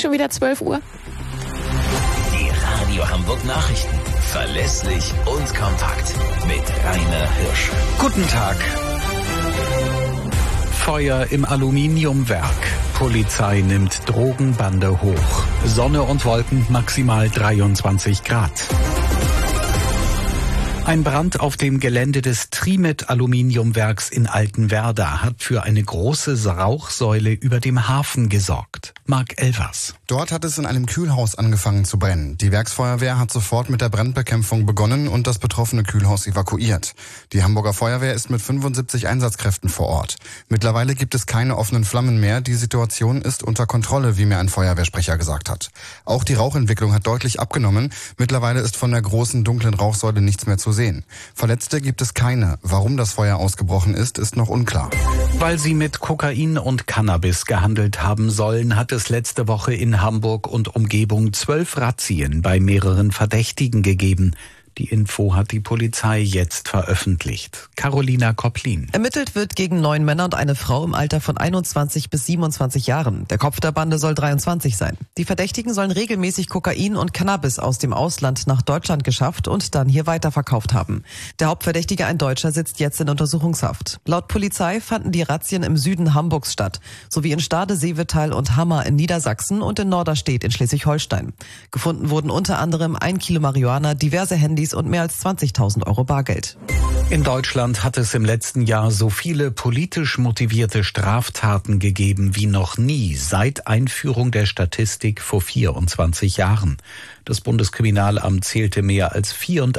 schon wieder 12 Uhr. Die Radio Hamburg Nachrichten. Verlässlich und kompakt. Mit Rainer Hirsch. Guten Tag. Feuer im Aluminiumwerk. Polizei nimmt Drogenbande hoch. Sonne und Wolken, maximal 23 Grad. Ein Brand auf dem Gelände des Trimet Aluminiumwerks in Altenwerda hat für eine große Rauchsäule über dem Hafen gesorgt. Marc Elvers. Dort hat es in einem Kühlhaus angefangen zu brennen. Die Werksfeuerwehr hat sofort mit der Brandbekämpfung begonnen und das betroffene Kühlhaus evakuiert. Die Hamburger Feuerwehr ist mit 75 Einsatzkräften vor Ort. Mittlerweile gibt es keine offenen Flammen mehr. Die Situation ist unter Kontrolle, wie mir ein Feuerwehrsprecher gesagt hat. Auch die Rauchentwicklung hat deutlich abgenommen. Mittlerweile ist von der großen dunklen Rauchsäule nichts mehr zu sehen. Verletzte gibt es keine. Warum das Feuer ausgebrochen ist noch unklar. Weil sie mit Kokain und Cannabis gehandelt haben sollen, hat es letzte Woche in Hamburg und Umgebung 12 Razzien bei mehreren Verdächtigen gegeben. Die Info hat die Polizei jetzt veröffentlicht. Carolina Kopplin. Ermittelt wird gegen 9 Männer und eine Frau im Alter von 21 bis 27 Jahren. Der Kopf der Bande soll 23 sein. Die Verdächtigen sollen regelmäßig Kokain und Cannabis aus dem Ausland nach Deutschland geschafft und dann hier weiterverkauft haben. Der Hauptverdächtige, ein Deutscher, sitzt jetzt in Untersuchungshaft. Laut Polizei fanden die Razzien im Süden Hamburgs statt, sowie in Stade, Seevetal und Hammer in Niedersachsen und in Norderstedt in Schleswig-Holstein. Gefunden wurden unter anderem 1 Kilo Marihuana, diverse Handys und mehr als 20.000 Euro Bargeld. In Deutschland hat es im letzten Jahr so viele politisch motivierte Straftaten gegeben wie noch nie seit Einführung der Statistik vor 24 Jahren. Das Bundeskriminalamt zählte mehr als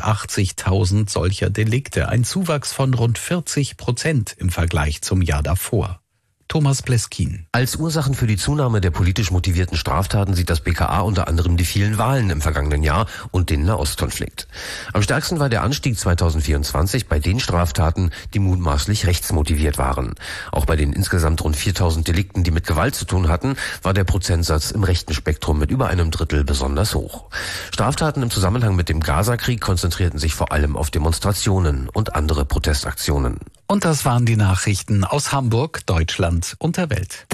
84.000 solcher Delikte, ein Zuwachs von rund 40% im Vergleich zum Jahr davor. Thomas Pleskin. Als Ursachen für die Zunahme der politisch motivierten Straftaten sieht das BKA unter anderem die vielen Wahlen im vergangenen Jahr und den Nahostkonflikt. Am stärksten war der Anstieg 2024 bei den Straftaten, die mutmaßlich rechtsmotiviert waren. Auch bei den insgesamt rund 4.000 Delikten, die mit Gewalt zu tun hatten, war der Prozentsatz im rechten Spektrum mit über einem Drittel besonders hoch. Straftaten im Zusammenhang mit dem Gaza-Krieg konzentrierten sich vor allem auf Demonstrationen und andere Protestaktionen. Und das waren die Nachrichten aus Hamburg, Deutschland und der Welt.